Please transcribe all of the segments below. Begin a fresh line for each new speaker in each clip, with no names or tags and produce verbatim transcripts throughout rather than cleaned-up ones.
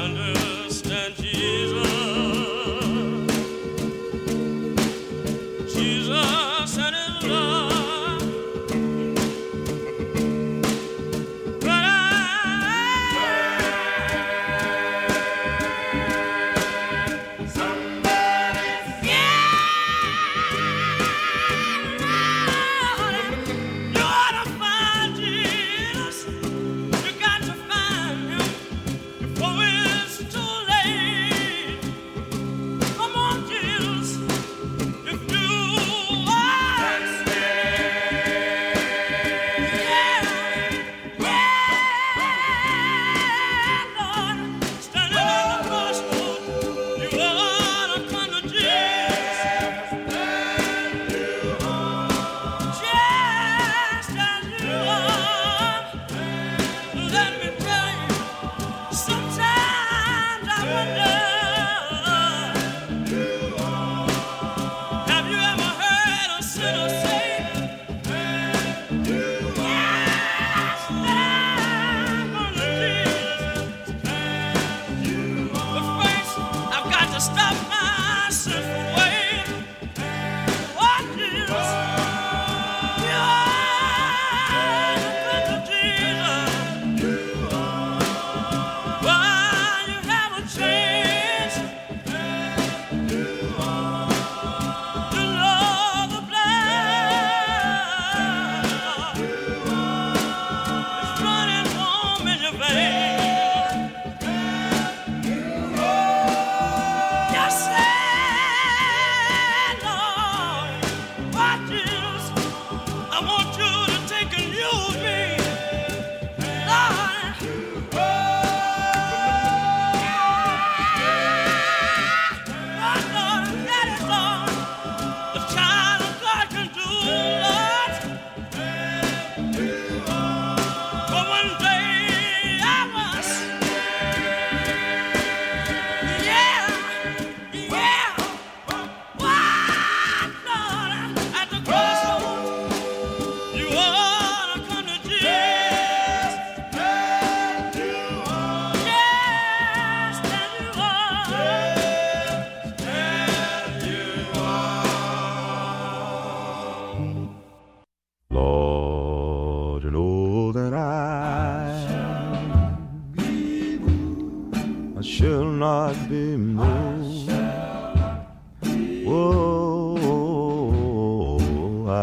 understand Jesus. Jesus and his love. But I, somebody, yeah, you ought to find Jesus. You got to find him before it's too late. Come on, Jesus, if you are, yeah, yeah, Lord, standing on the crossroad, you ought to come to Jesus. Just as you are. Let me tell you, sometimes I wonder, have you ever heard a sinner say, yes, I'm gonna Jesus. But first, I've got to stop my sinful ways. Oh, Jesus, you ought to come to Jesus. Why you haven't changed? You know the blood is running warm in your veins. You said, Lord, why, Jesus, I want you to take and use me, Lord. Lord, Lord, that is all a child of God can do, Lord. But one day I was, yeah, yeah, what, Lord, at the crossroads, you ought to come to Jesus. Yes, that you are.
Lord, you know that I, I shall not be moved. Whoa, I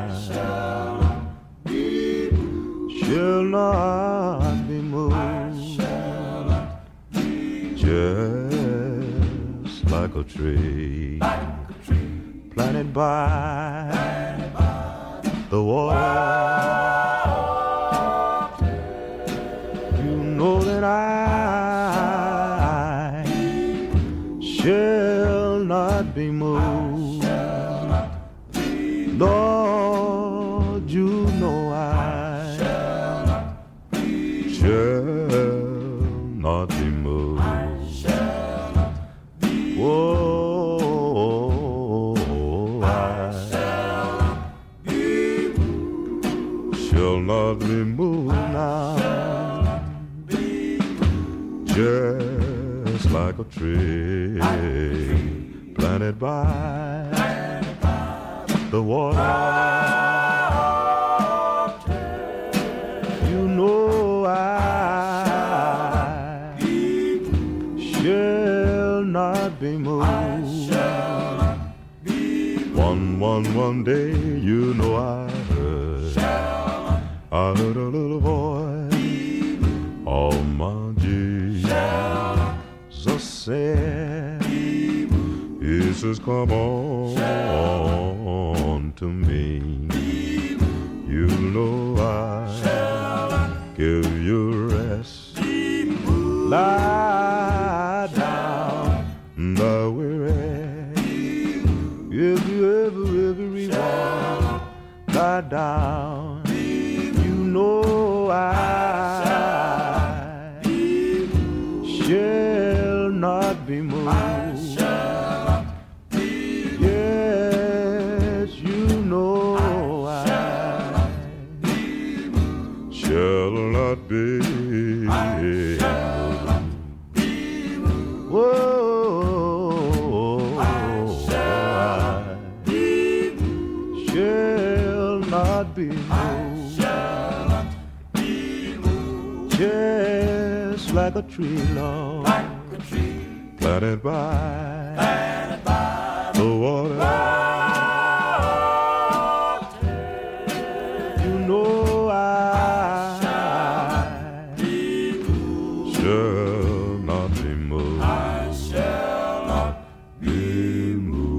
shall not be moved. Just like a tree planted by the water. You know that I shall not be moved. Lord, you know I shall not be moved. Whoa, I shall not be moved now. Just like a tree planted by the water. You know I shall not be moved. One, one, one day, you know I heard, I heard a little voice. Oh, my Jesus said, He says, come on to me. You know I give you rest. Lie down, the weary. If you ever, everyone, lie down. You know I shall not be moved. Yes, you know I shall not be moved. be moved. Just like a tree, Lord,
like a tree
planted by,
planted by
the water. You know I,
I shall be moved.
shall not be moved.
I shall not be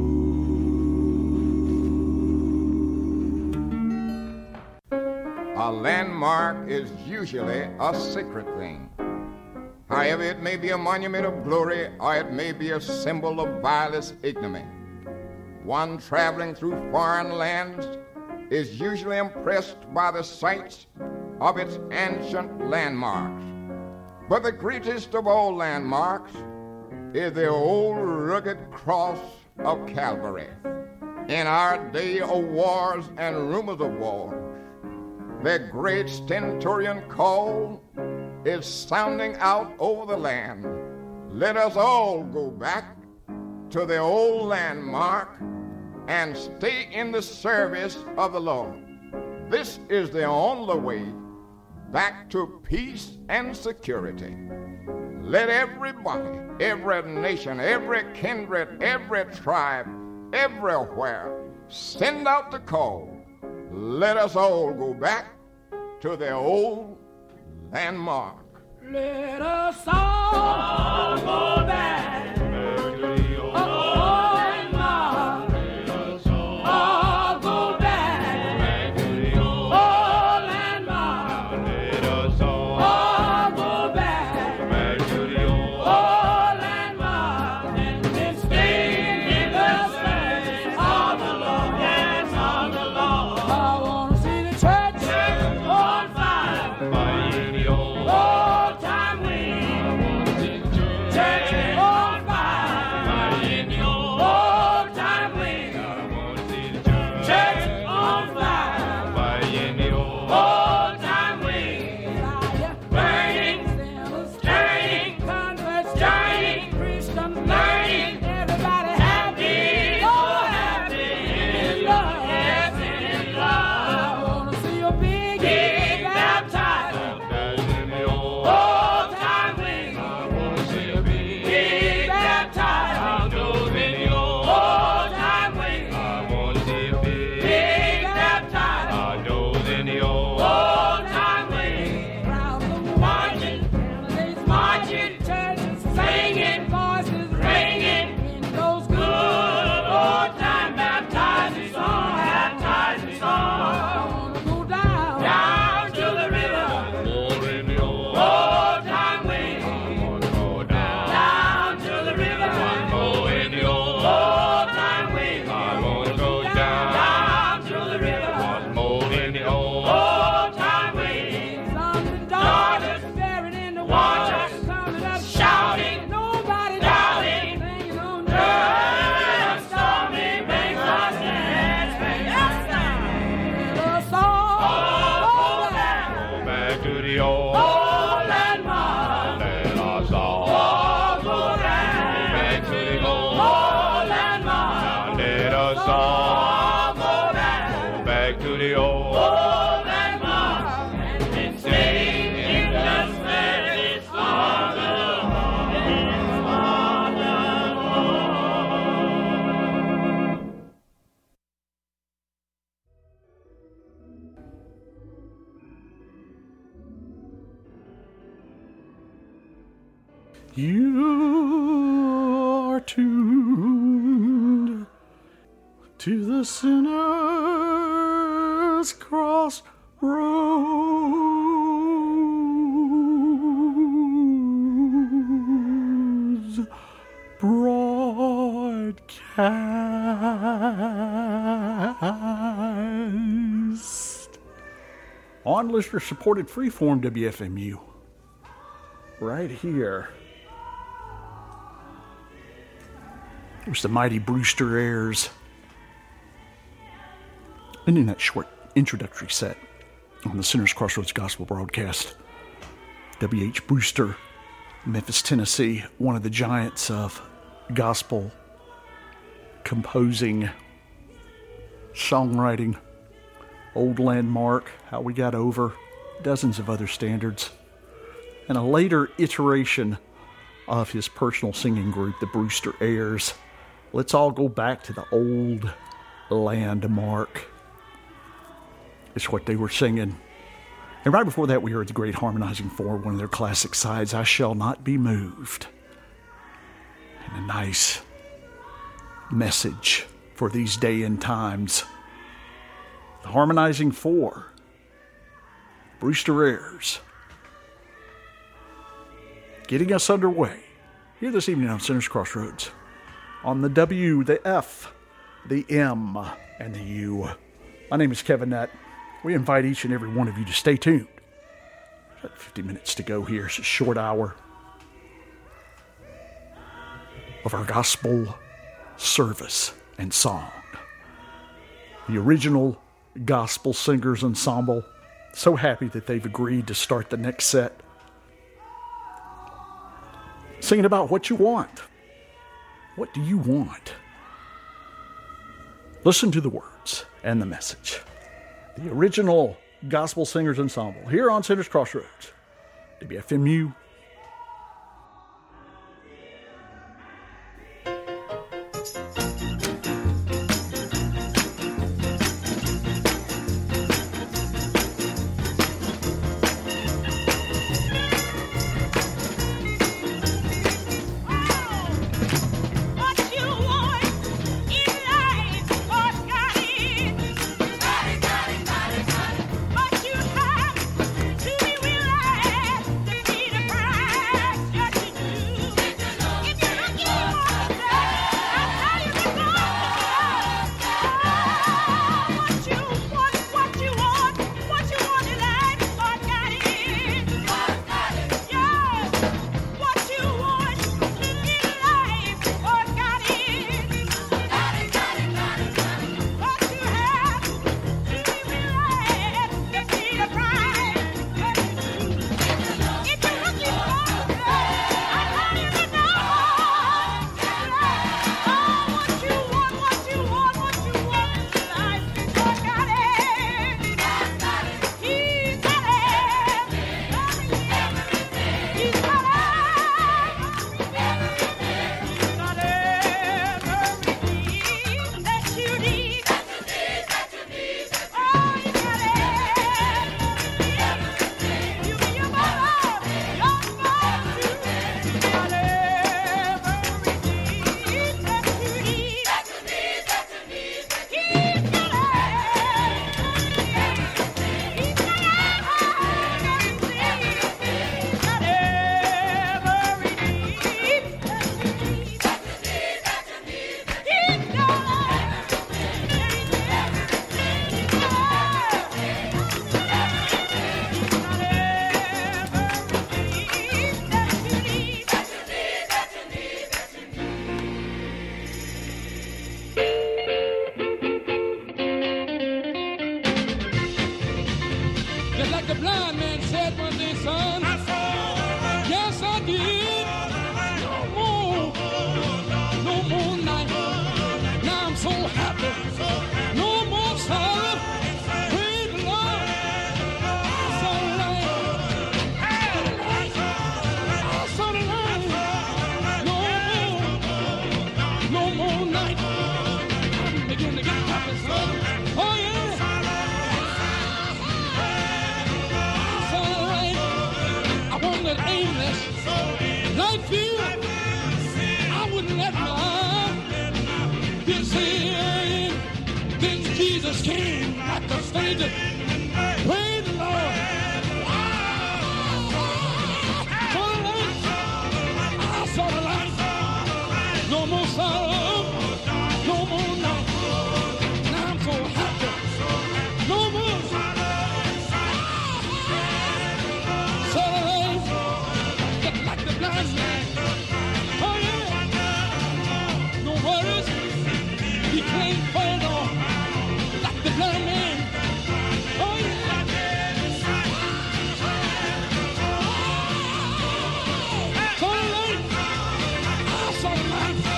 A landmark is usually a sacred thing. However, it may be a monument of glory or it may be a symbol of vilest ignominy. One traveling through foreign lands is usually impressed by the sights of its ancient landmarks. But the greatest of all landmarks is the old rugged cross of Calvary. In our day of wars and rumors of wars, the great stentorian call is sounding out over the land. Let us all go back to the old landmark and stay in the service of the Lord. This is the only way back to peace and security. Let everybody, every nation, every kindred, every tribe, everywhere send out the call. Let us all go back to the old landmark.
Let us all go back to the old landmark. Let us all go back to the old landmark. Let us all go back to the old landmark and stay in the service of the Lord. Yes, of the Lord. I want to see the church on fire by the old. Old time wind, church on fire, in the old time wind, church on fire, in the old time wind, burning, stirring, converts, stirring, Christian learning, everybody happy, oh happy in love, yes in love. I want to see a big, big baptized. Old time wind, I want to see a big baptized. I'll go in the old time wind. I want to see a big baptized. I'll go in the old time wind. Crowds of marching, candidates marching, churches singing, voices ringing in those good old time baptizing songs. Baptizing songs. I want to go down, down to the river. Old time wind, I want to go down, down to the river. One more in the old, old time wind, I want to go down, down to the river. One more in the old, old time wind. Sons and daughters buried in the water, coming up shouting, nobody doubting, singing on the stormy banks of San Francisco. Let us all go back, back to the old. Landmark. Let us all go back to the old landmark. Let us all go back, go back to the old landmark and stay in the service of the Lord.
You are tuned to the Sinner's Crossroads broadcast on listener-supported freeform W F M U. Right here. It was the mighty Brewster Ayers. Ending that short introductory set on the Sinner's Crossroads Gospel broadcast. W H Brewster, Memphis, Tennessee, one of the giants of gospel composing, songwriting, Old Landmark, How We Got Over, dozens of other standards, and a later iteration of his personal singing group, the Brewster Heirs. Let's all go back to the Old Landmark. It's what they were singing. And right before that, we heard the Great Harmonizing Four, one of their classic sides, I Shall Not Be Moved. And a nice message for these day and times. The Harmonizing Four, Brewster Heirs, getting us underway here this evening on Sinners Crossroads on the W, the F, the M, and the U. My name is Kevin Nutt. We invite each and every one of you to stay tuned. We've got fifty minutes to go here. It's a short hour of our gospel service and song. The original Gospel Singers Ensemble. So happy that they've agreed to start the next set singing about what you want. What do you want? Listen to the words and the message. The original Gospel Singers Ensemble here on Sinners Crossroads, W F M U.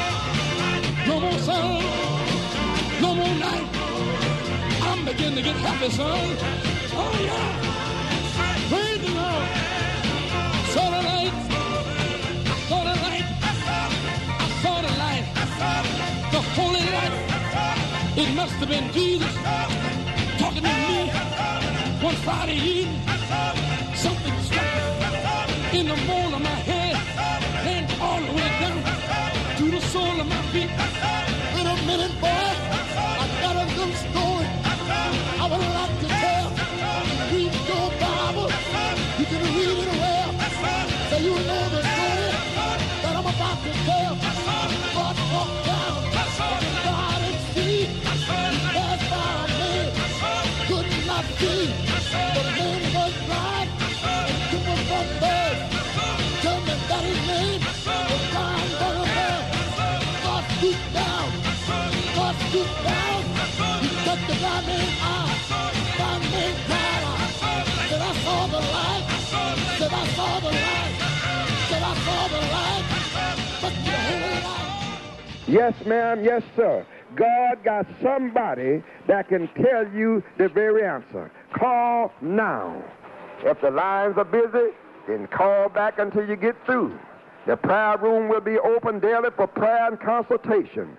begin to get happy. happy, son. Oh, yeah. Praise the Lord. Saw the light. I saw the light. I saw the light. The holy light. It must have been Jesus talking to me one Friday evening. Something struck in the mole of my head and all the way down to the sole of my feet. In a minute, boy, I got a little story I would like to tell. Read your Bible, you can read it well, so you know the story that I'm about to tell. God walked down the garden sea, he passed by a man, could not see, but the man was blind, and took him from birth. Tell me that his name was Brian Burnham. God stooped down, God stooped down, he touched the blind man's eye, blind man cried out, said I saw the light, said I saw the light, said I saw the light, but the holy light.
Yes, ma'am, yes, sir. God got somebody that can tell you the very answer. Call now. If the lines are busy, then call back until you get through. The prayer room will be open daily for prayer and consultation.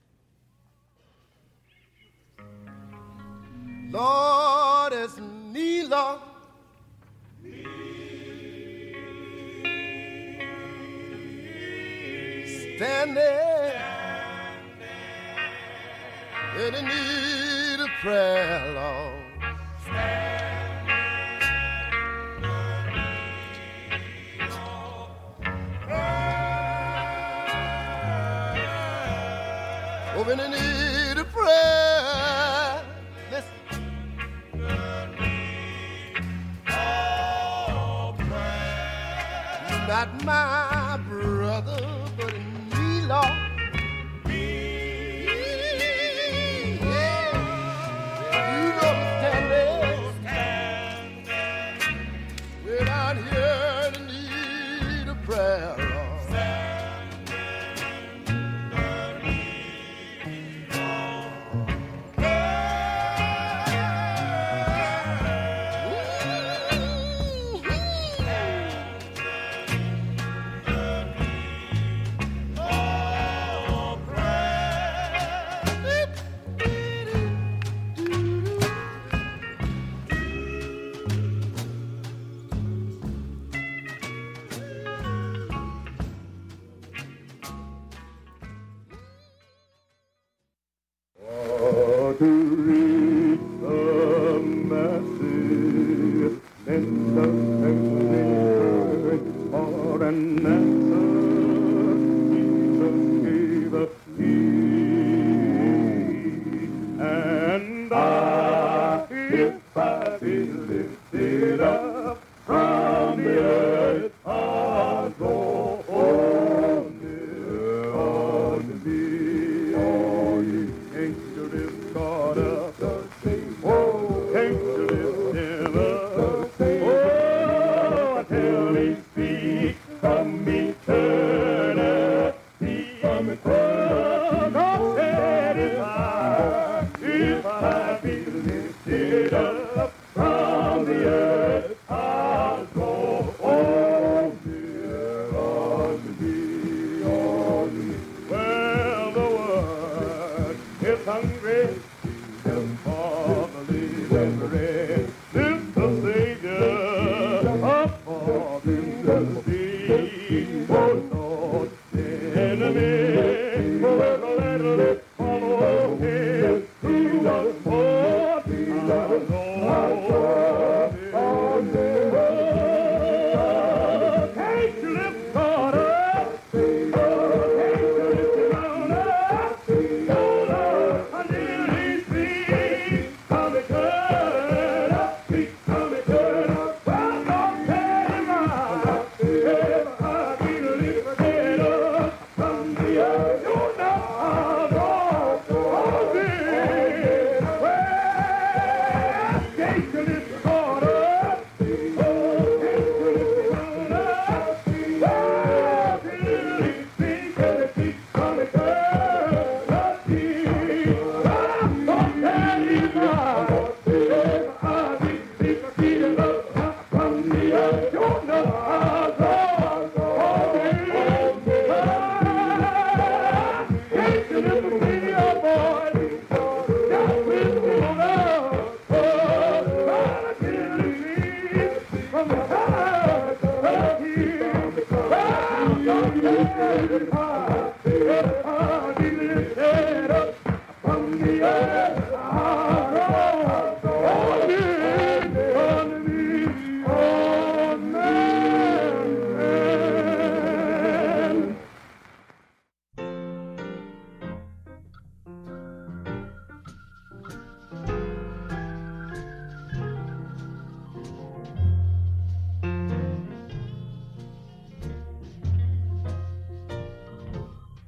Lord, it's me, Lord. Standing in the need of prayer, Lord. Oh, in the need of prayer. Listen. Oh, prayer. Not my brother, but me, Lord. Prayer, Lord.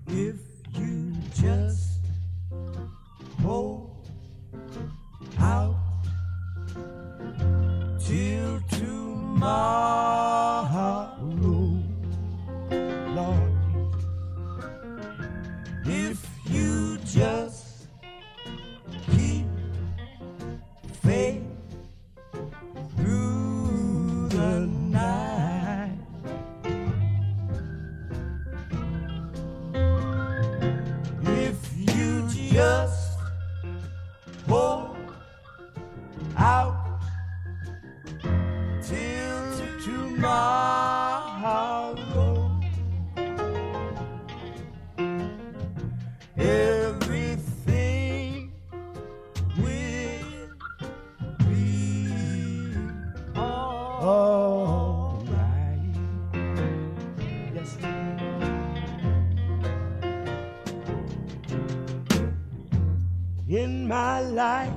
If you just hold out till tomorrow, Lord, if you just keep faith through the night, if you just hold out till tomorrow, everything will be all right. Yes. In my life,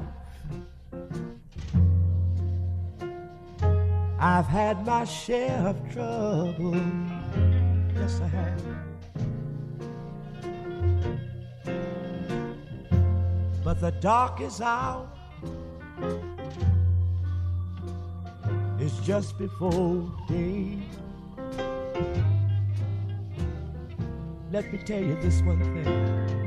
I've had my share of trouble. Yes, I have. But the darkest hour is just before day. Let me tell you this one thing.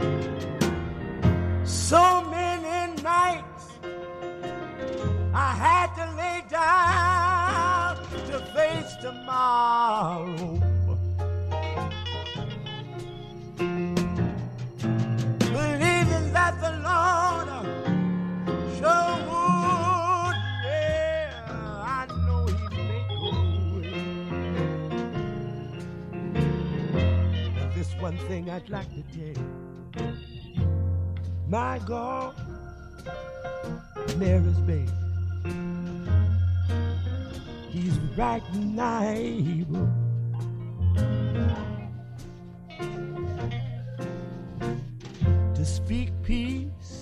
So many nights I had to lay down to face tomorrow, believing that the Lord sure would. Yeah, I know He'd make a way. Now, this one thing I'd like to tell you. My God, Mary's baby, He's right nigh able to speak peace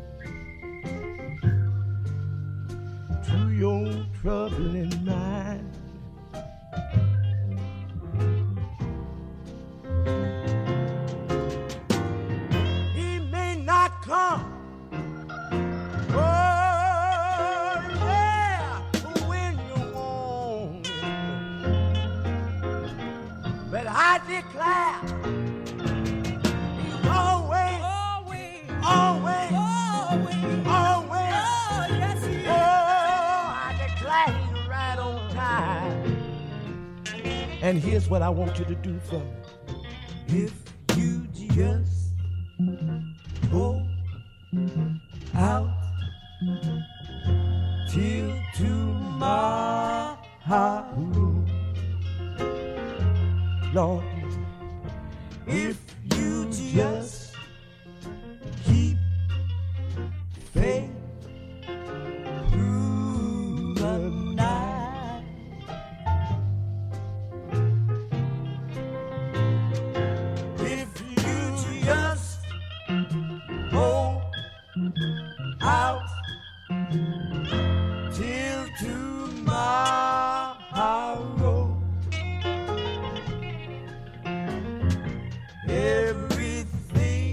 to your troubling mind. He may not come, oh yeah, when you want him, but I declare He's always, always, always, always, always. Oh, yes, He is. Oh, I declare He's right on time. And here's what I want you to do for me. If you just go out till tomorrow, Lord, if you just keep faith through the night, if you just hold out till tomorrow, everything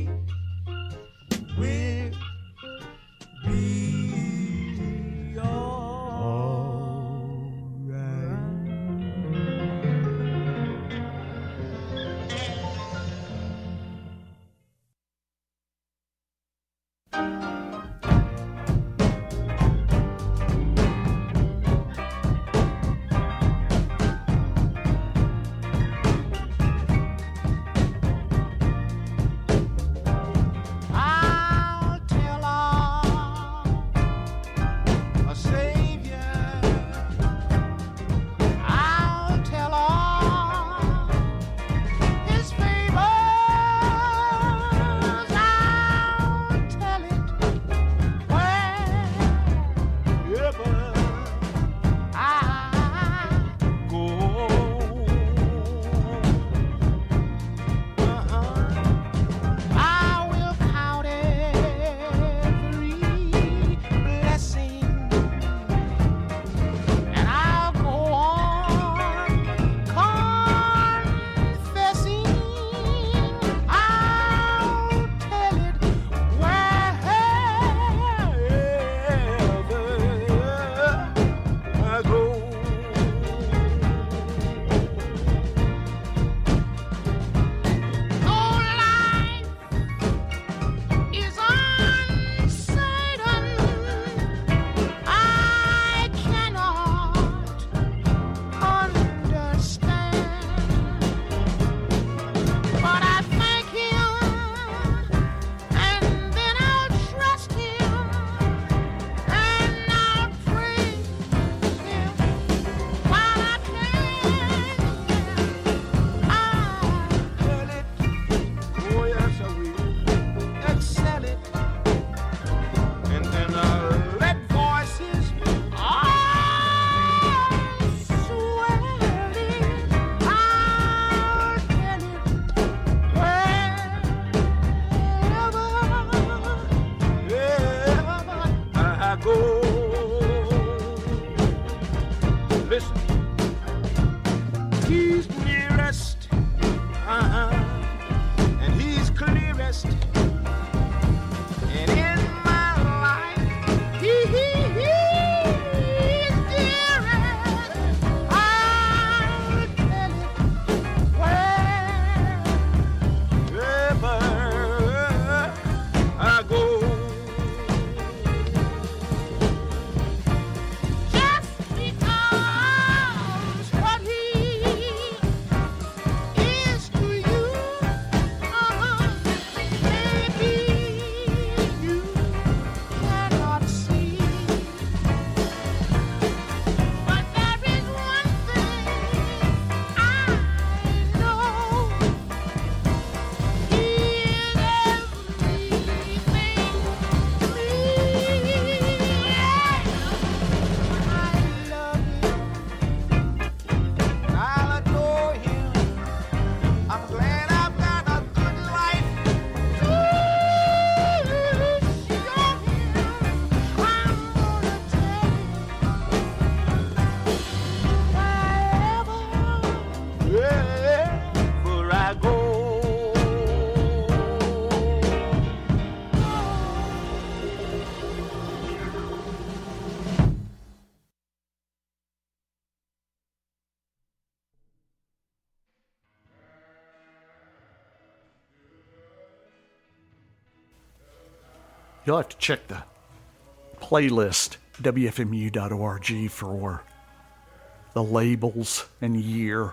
You'll have to check the playlist, W F M U dot org, for the labels and year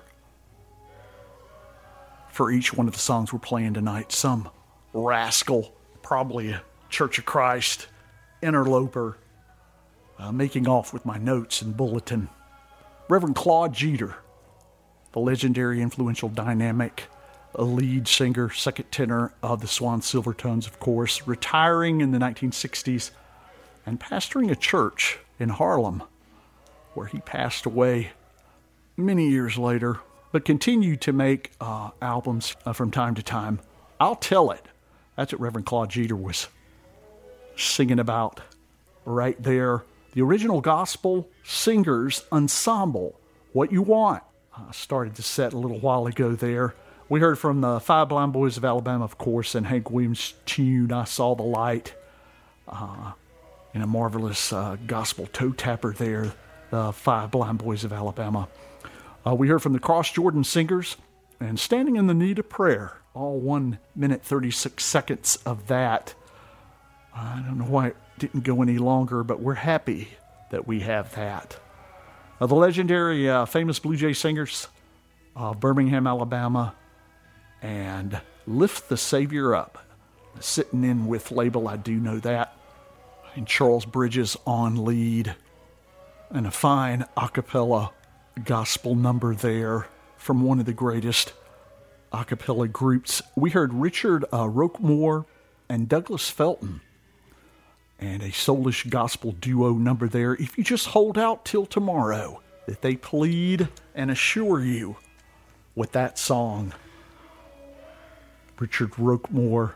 for each one of the songs we're playing tonight. Some rascal, probably a Church of Christ interloper, uh, making off with my notes and bulletin. Reverend Claude Jeter, the legendary, influential, dynamic lead singer, second tenor of the Swan Silvertones, of course, retiring in the nineteen sixties and pastoring a church in Harlem, where he passed away many years later, but continued to make uh, albums uh, from time to time. I'll Tell It. That's what Reverend Claude Jeter was singing about right there. The original gospel singers ensemble, What You Want. Uh, started the set a little while ago there. We heard from the Five Blind Boys of Alabama, of course, and Hank Williams' tune, I Saw the Light, uh, in a marvelous uh, gospel toe tapper there, the Five Blind Boys of Alabama. Uh, we heard from the Cross Jordan Singers and Standing in the Need of Prayer, all one minute, thirty-six seconds of that. I don't know why it didn't go any longer, but we're happy that we have that. Uh, the legendary, uh, famous Blue Jay Singers of Birmingham, Alabama, and Lift the Savior Up, sitting in with label, I Do Know That, and Charles Bridges on lead, and a fine a cappella gospel number there from one of the greatest a cappella groups. We heard Richard uh, Roquemore and Douglas Felton, and a soulish gospel duo number there, If You Just Hold Out Till Tomorrow, that they plead and assure you with that song. Richard Roquemore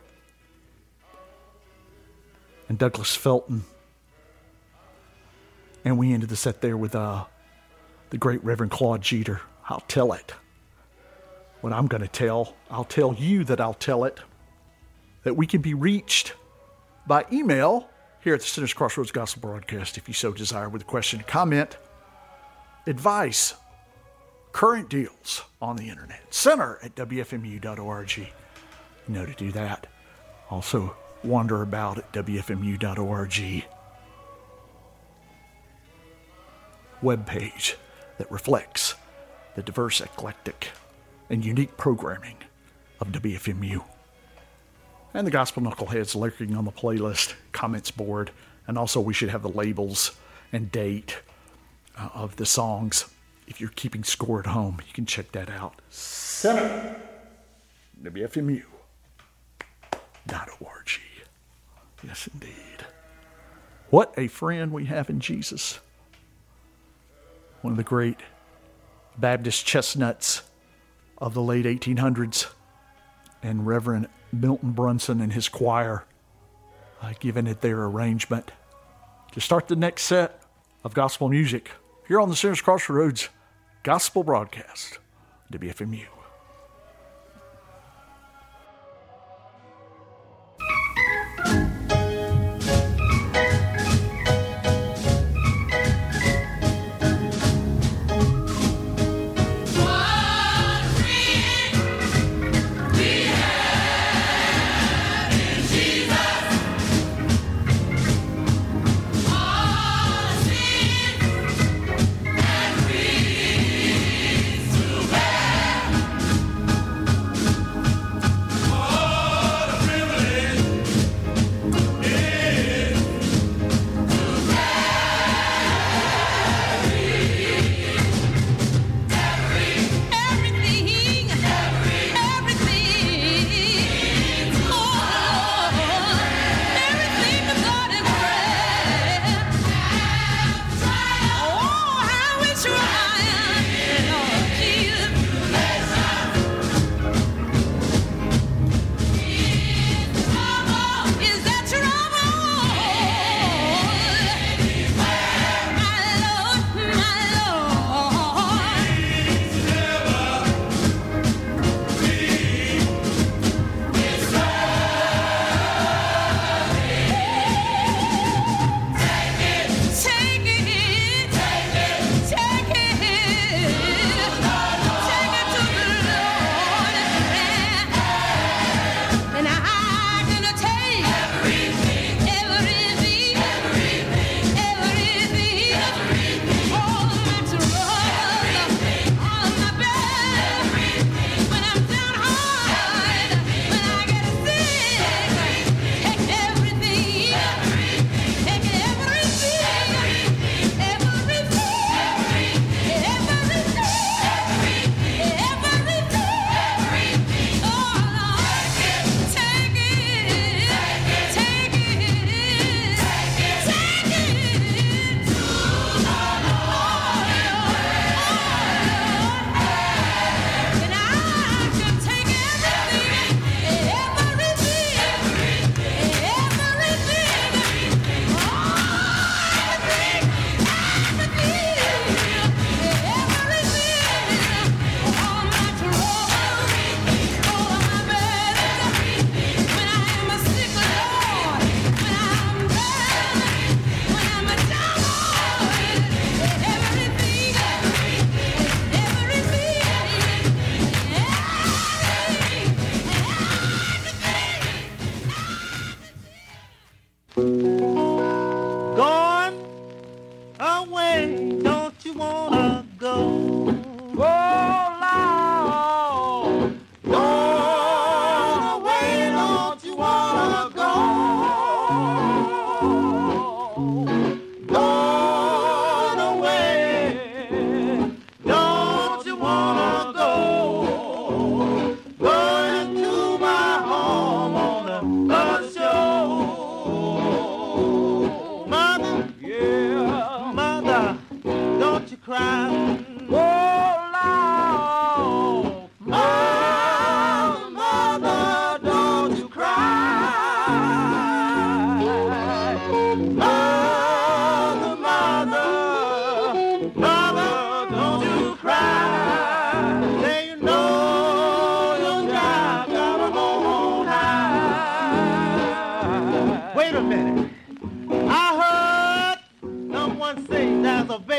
and Douglas Felton. And we ended the set there with uh, the great Reverend Claude Jeter. I'll Tell It. What I'm going to tell, I'll tell you that I'll tell it, that we can be reached by email here at the Sinners Crossroads Gospel Broadcast, if you so desire, with a question, comment, advice, current deals on the internet. Center at W F M U dot org. You know to do that. Also, wander about at W F M U dot org. Webpage that reflects the diverse, eclectic, and unique programming of W F M U. And the Gospel Knuckleheads lurking on the playlist comments board. And also we should have the labels and date uh, of the songs. If you're keeping score at home, you can check that out. Center, W F M U dot org. Yes, indeed. What a friend we have in Jesus. One of the great Baptist chestnuts of the late eighteen hundreds, and Reverend Milton Brunson and his choir uh, giving it their arrangement to start the next set of gospel music here on the Sinners Crossroads Gospel Broadcast, W F M U.
All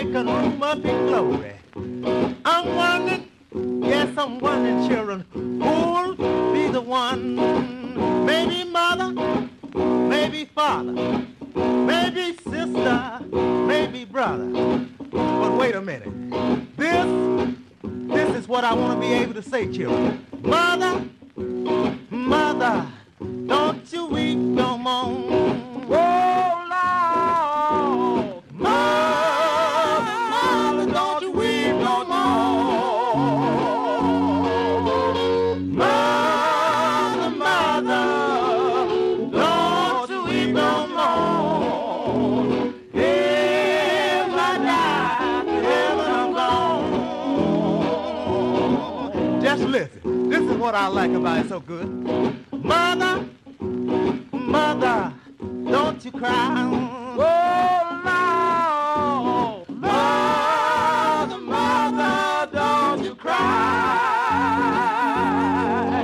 second room up in glory. I'm wondering, yes, I'm wondering, children, who'll be the one? Maybe mother, maybe father, maybe sister, maybe brother. But wait a minute. This, this is what I want to be able to say, children. Mother, mother, don't you weep no more. Oh, Lord. Mother, mother, don't you weep no more. Mother, mother, don't you weep no more. If I die, to heaven I'm gone. Just listen. This is what I like about it so good. Mother, mother, don't you cry. Oh, Lord. Mother, mother, don't you cry.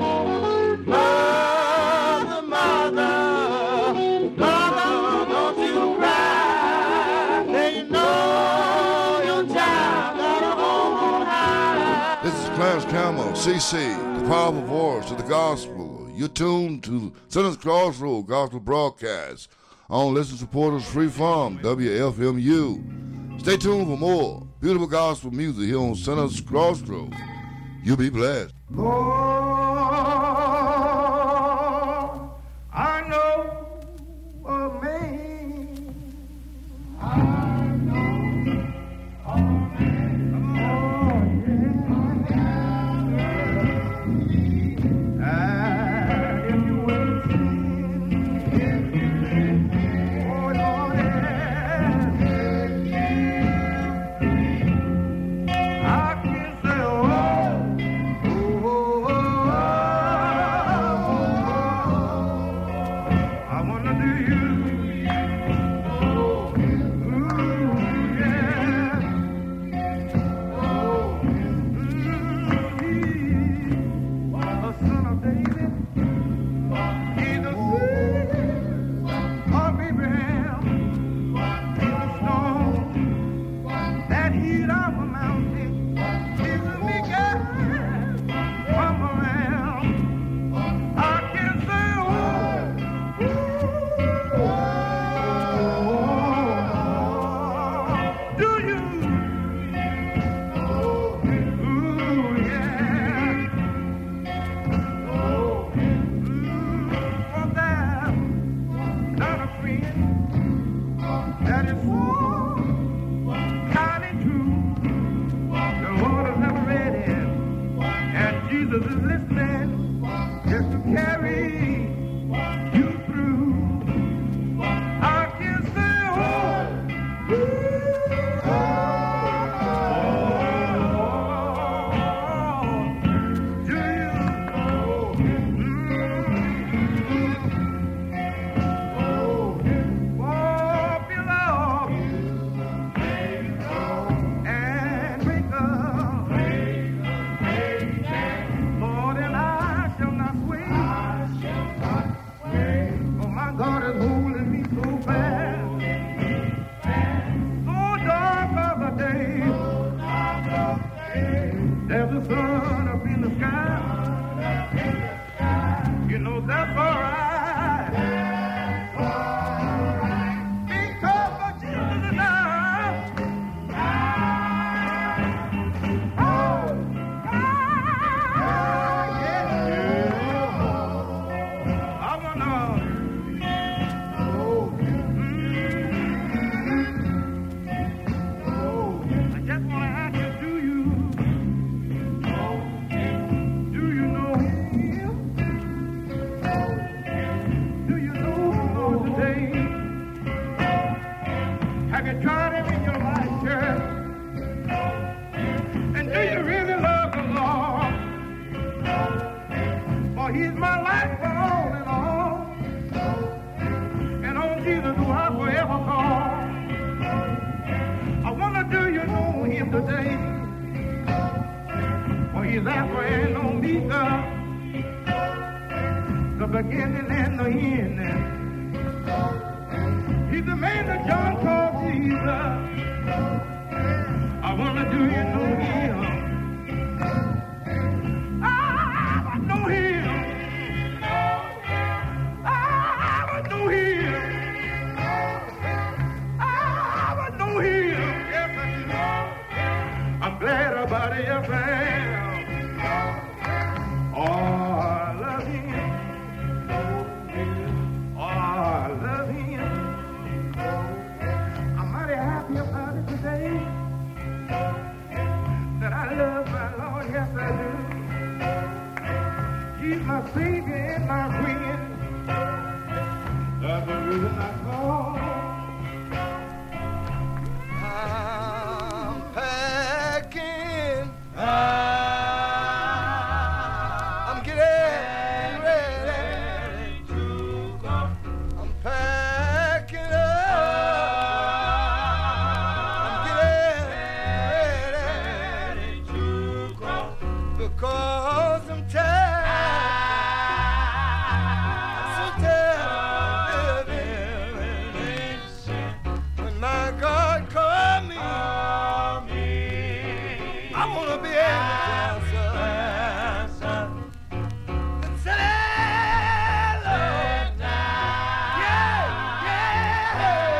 Mother, mother, mother, don't you cry. They know your child got a home on high.
This is Clarence Campbell, C C, the powerful voice of the gospel. You're tuned to Sinner's Crossroad Gospel Broadcast on Listen Supporters Free From W F M U. Stay tuned for more beautiful gospel music here on Sinner's Crossroad. You be blessed.
Lord, I know a man. I know a man. Oh, yeah. And if you will sin, oh, Lord, yeah. I can say, oh, oh, oh, oh, I wanna do you. Ooh, yeah. Oh, mm, a son of David, he's the seed of Abraham, he's the stone that hid off a mountain, he's the meekest from around. I can say, oh, oh, do you? Ooh, yeah. Oh, mm, for that, not a friend that is so kind and true. The Lord is never ready, and Jesus is listening just to carry you through. I can say, oh, ooh, oh, do you? Mm, oh, beloved, and wake up. Lord, and I shall not sway. Oh, my God is holding me so fast. So dark of a day. There's a sun up in the sky. You know that's all right. Because of Jesus and I. Oh, yeah. I wanna. Oh, mm, I just wanna ask you, do you, do you know him? Do you know him today? Have you tried him in your life, church? And do you really love the Lord? For he's my life all in all. And on Jesus do I forever call. I wonder, do you know him today? For he's Alpha and Omega, the beginning and the end. He's the man that John called Jesus.
wanna do you no him. I know him. I know him. I know him. Yes, I do. I'm glad about it, yes, I am. Oh, I love him. Oh, I love him. I'm mighty happy about it today. That I love my Lord, yes I do. He's my Savior and my friend. That's the reason I call. I'm packing. I'm getting ready to go. I'm packing up. I'm getting ready to go because I'm tired. I'm so tired of living. When my God called me, I wanna be able to answer. And say, hello. Yeah, yeah.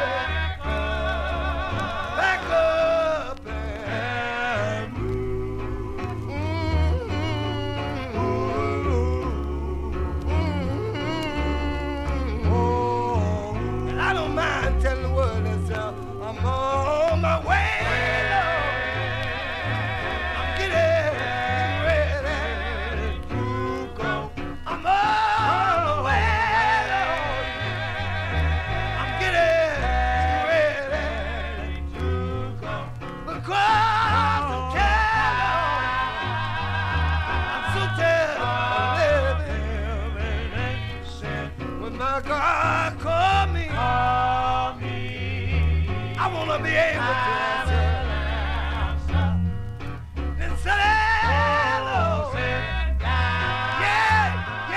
Back up and move. Oh, and I don't mind telling the world that uh, I'm on my way. I'm getting ready to go. I'm on my way. I'm getting ready to go because I'm tired. I'm so tired of living. When my God called me, I wanna be able to answer. And say hello. Yeah,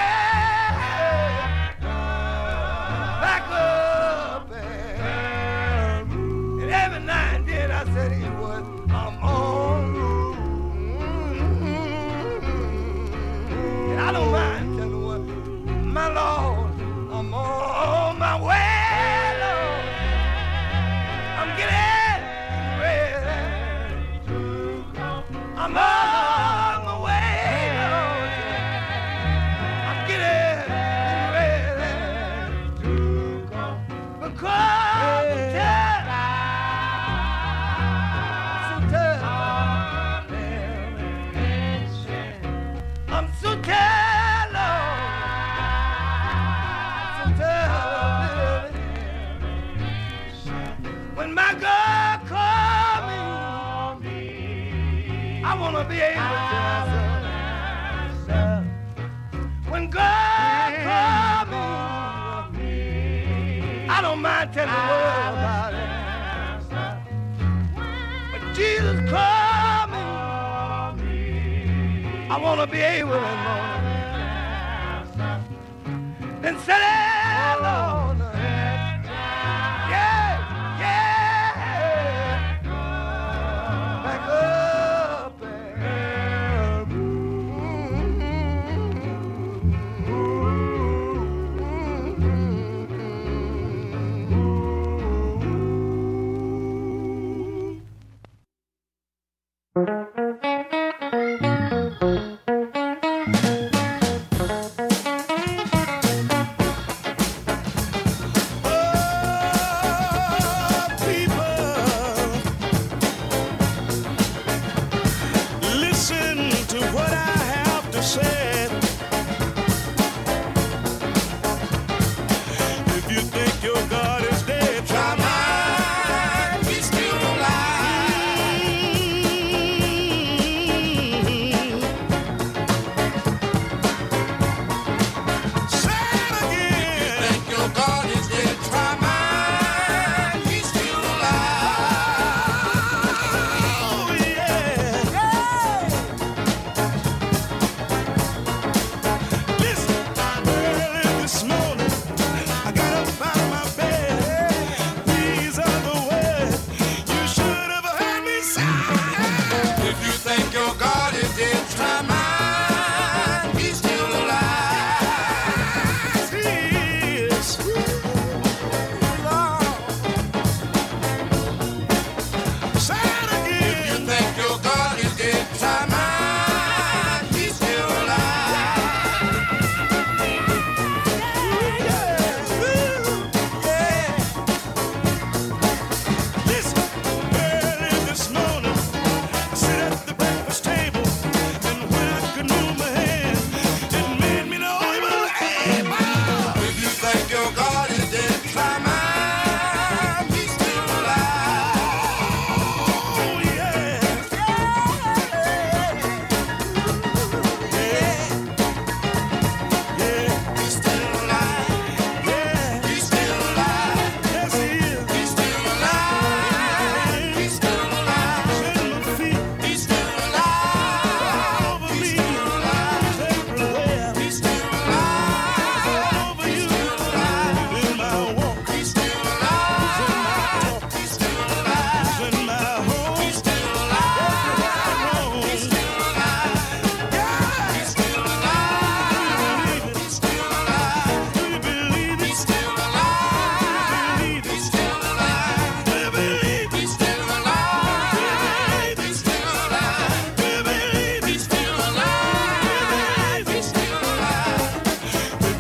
yeah. Back up and move. And every night and then I said he was, I'm on. And I don't mind telling what, my Lord, I'm on my way, Lord. I'm getting ready to go. I'm on my way, Lord. I'm getting ready to go because I'm tired. So tired. I'm so tired, Lord. So tired of living. When my God called me, I wanna be able to answer. When God called me, I don't mind telling the world about it. When Jesus called me, I wanna be able to answer. Then say hello. Yeah, yeah. Back up and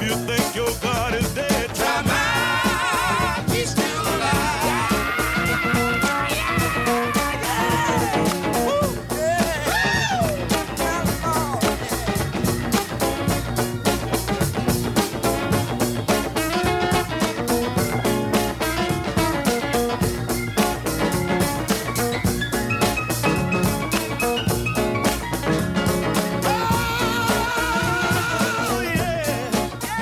you think your God is dead? Time out, he's still alive. Woo, yeah. Oh, yeah.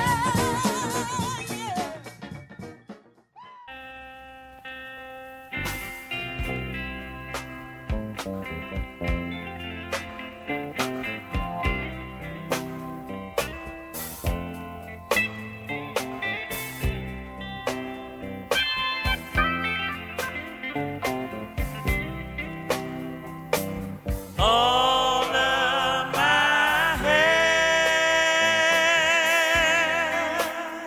All of my hair,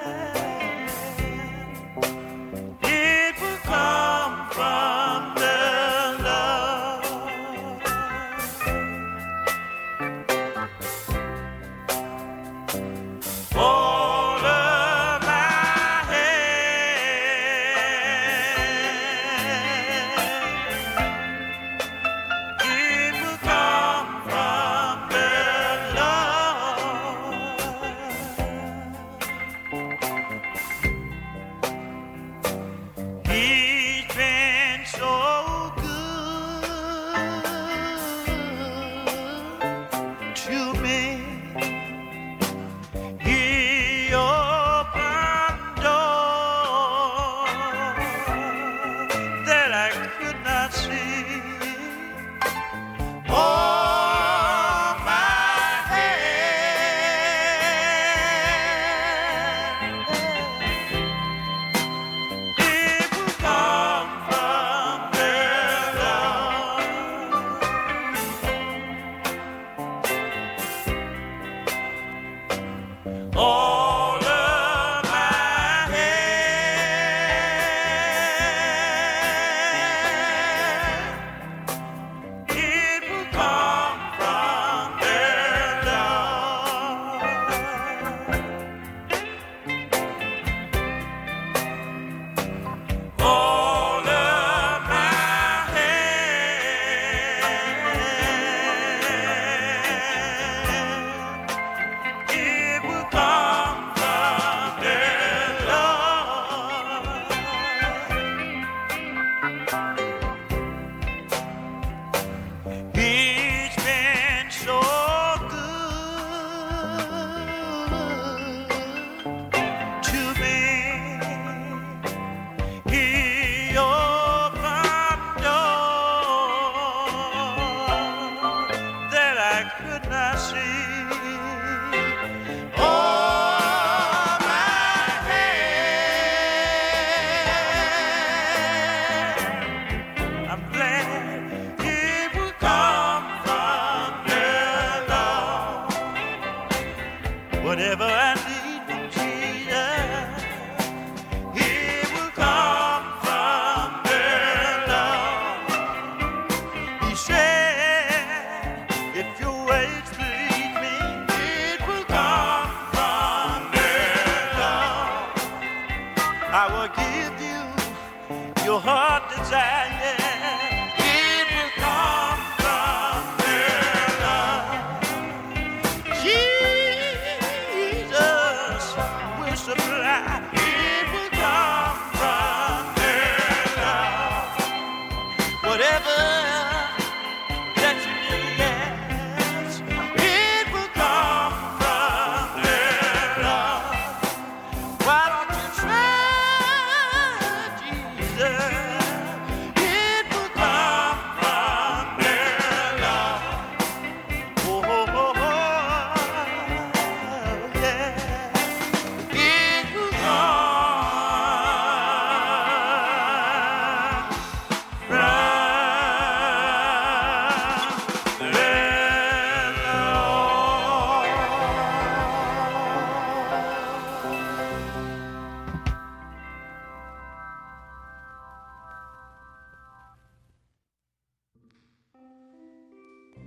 it will come from the Lord. All of my hair, it will come from the Lord. He's been so good to me. He opened doors that I could not see. All my hair, it will come from the Lord. All of my hair, it will come from the Lord. All of my hair, it will come from the Lord. He's been so good to me. He opened doors that I could not see. All my hair, I'm glad it will come from the Lord. Whatever I need from Jesus, it will come from the Lord. He said, if your ways please me, it will come from the Lord. I will give you your heart desire. It will come from the Lord. Jesus will supply. It will come from the Lord. Whatever that you need, yes, it will come from the Lord. Why don't you try Jesus? It will come from the Lord. Oh, oh, oh, oh, yeah. It will come from the Lord.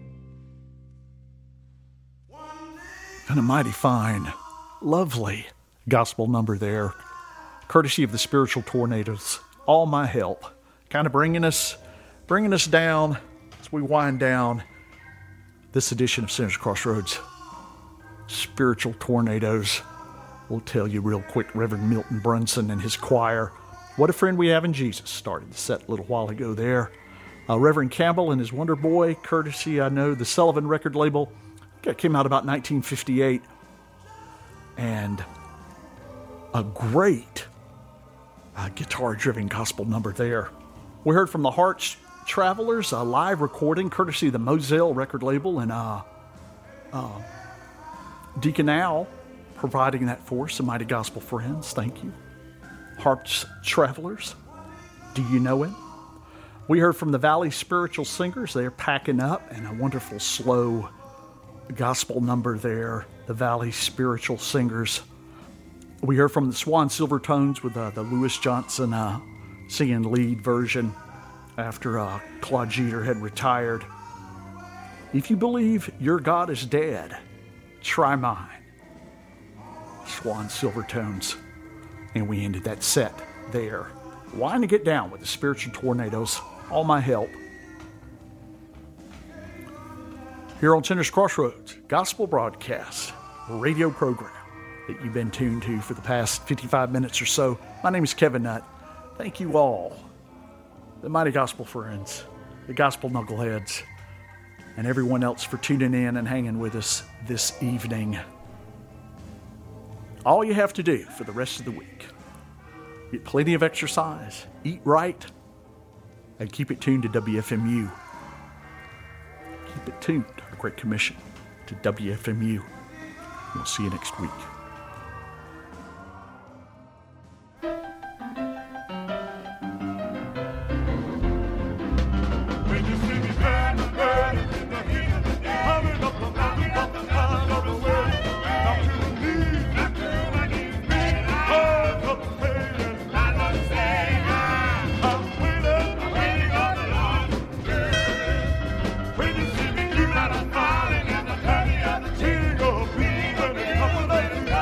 Kind of mighty fine, lovely gospel number there, courtesy of the Spiritual Tornadoes. All My Help, kind of bringing us, bringing us down as we wind down this edition of Sinners Crossroads. Spiritual Tornadoes. We'll tell you real quick, Reverend Milton Brunson and his choir. What a Friend We Have in Jesus started the set a little while ago there. Uh, Reverend Campbell and his Wonder Boy, courtesy, I know, the Sullivan record label. It came out about nineteen fifty-eight. And a great uh, guitar-driven gospel number there. We heard from the Hearts Travelers, a live recording, courtesy of the Moselle record label, and uh, uh, Deacon Al providing that for us, the Mighty Gospel Friends. Thank you. Hearts Travelers, Do You Know Him? We heard from the Valley Spiritual Singers. They're packing up, and a wonderful slow gospel number there, the Valley Spiritual Singers. We heard from the Swan Silvertones with uh, the Lewis Johnson uh, singing lead version after uh, Claude Jeter had retired. If you believe your God is dead, try mine. Swan Silvertones. And we ended that set there. Why to get down with the Spiritual Tornadoes? All My Help. Here on Sinners Crossroads, gospel broadcast, radio program that you've been tuned to for the past fifty-five minutes or so. My name is Kevin Nutt. Thank you all, the Mighty Gospel Friends, the Gospel Knuckleheads, and everyone else for tuning in and hanging with us this evening. All you have to do for the rest of the week, get plenty of exercise, eat right, and keep it tuned to W F M U. Keep it tuned, our Great Commission, to W F M U. We'll see you next week.
Falling and the turning of the king of being, and a couple of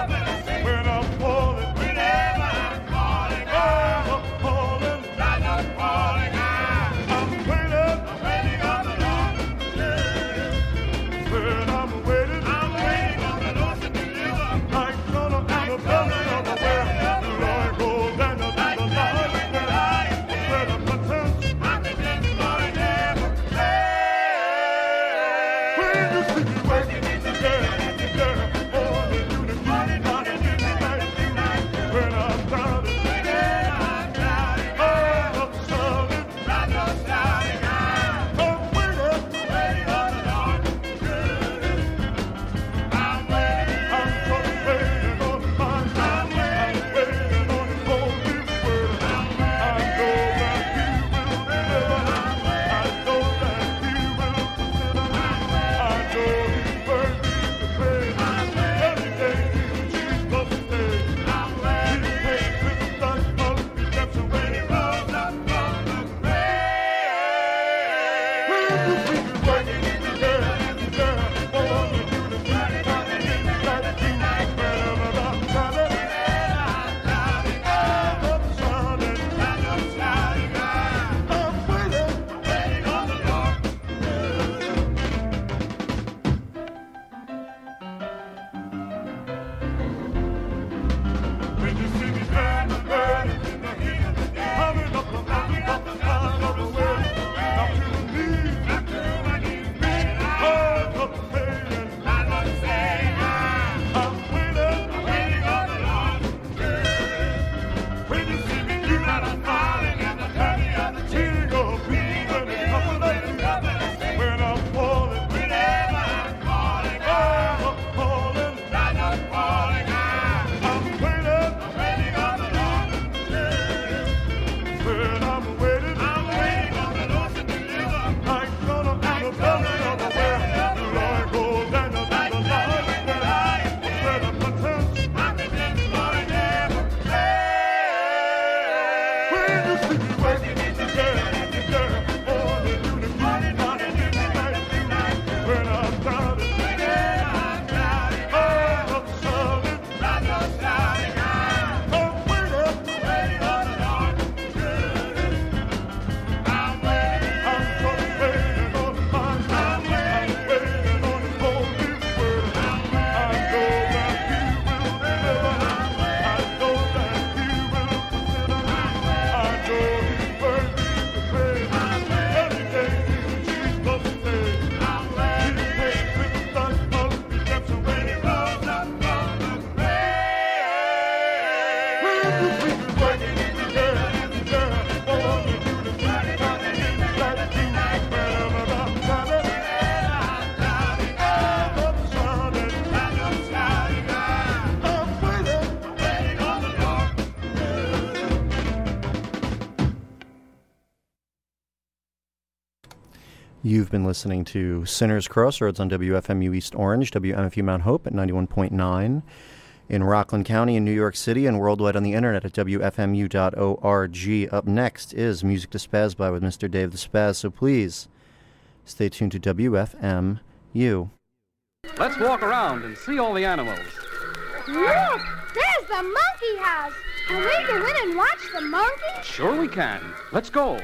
You've been listening to Sinners Crossroads on W F M U East Orange, W M F U Mount Hope at ninety-one point nine, in Rockland County in New York City, and worldwide on the internet at W F M U dot org. Up next is Music to Spaz By with Mister Dave the Spaz, so please stay tuned to W F M U.
Let's walk around and see all the animals.
Look, there's the monkey house. Can we go in and watch the monkeys?
Sure we can. Let's go.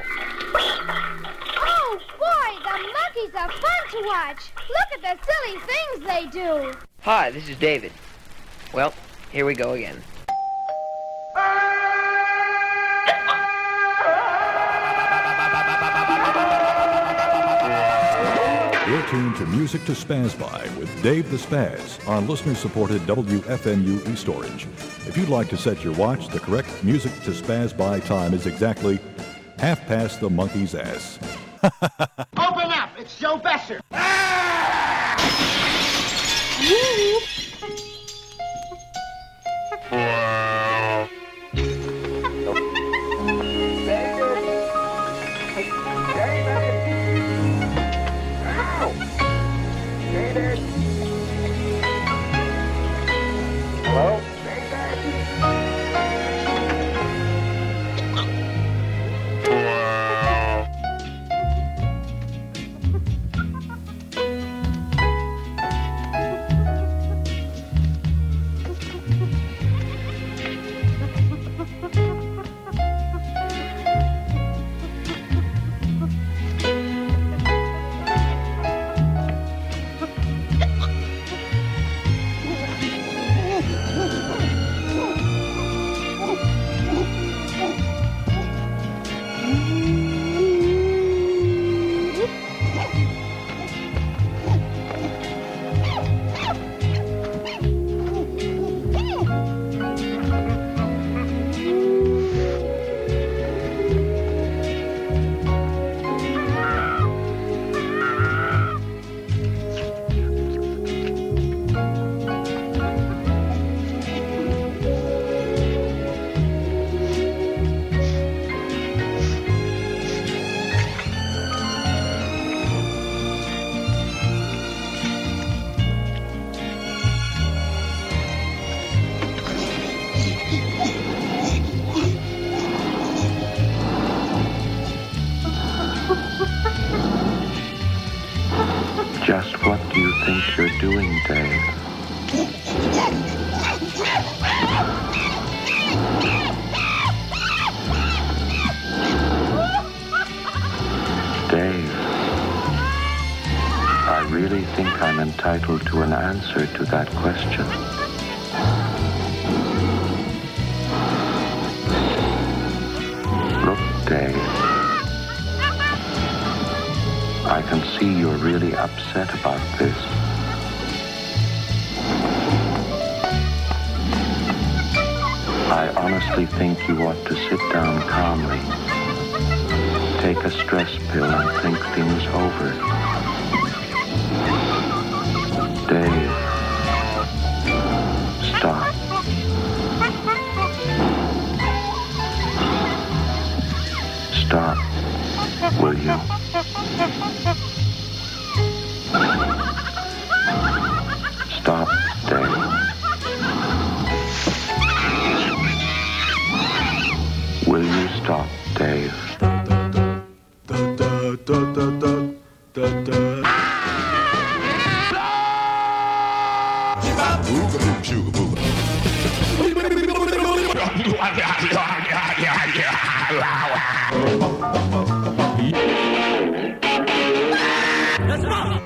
Oh, boy, the monkeys are fun to watch. Look at the silly things they do.
Hi, this is David. Well, here we go again.
You're tuned to Music to Spaz By with Dave the Spaz on listener-supported W F M U East Orange. If you'd like to set your watch, the correct Music to Spaz By time is exactly half past the monkey's ass.
Open up! It's Joe Besser!
Hello?
Just what do you think you're doing, Dave? Dave, I really think I'm entitled to an answer to that question. Look, Dave, I can see you're really upset about this. I honestly think you ought to sit down calmly, take a stress pill and think things over. Dave, stop. Stop, will you? Stop, Dave. Will you stop, Dave?
Let's rock!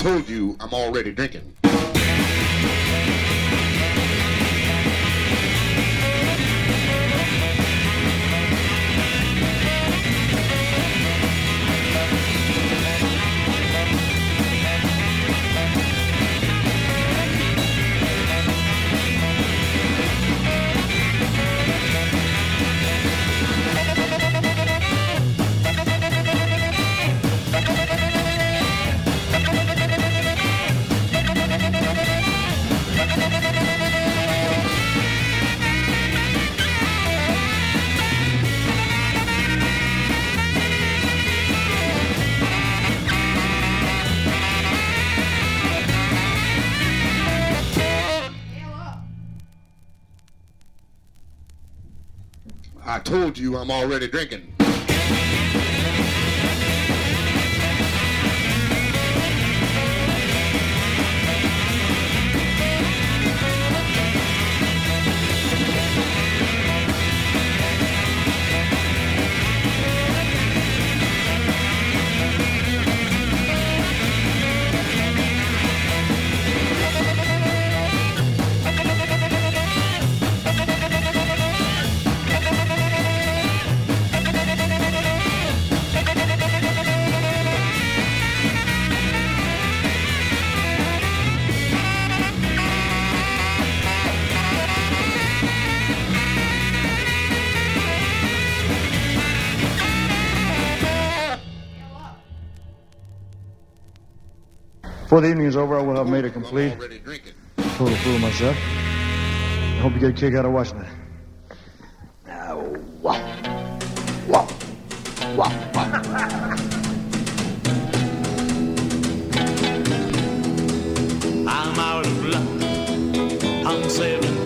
told you I'm already drinking. I told you I'm already drinking.
Before the evening is over, I will have made a complete total fool of myself. I hope you get a kick out of watching it.
Now, wah, wah, wah, wah.
I'm out of luck. I'm seven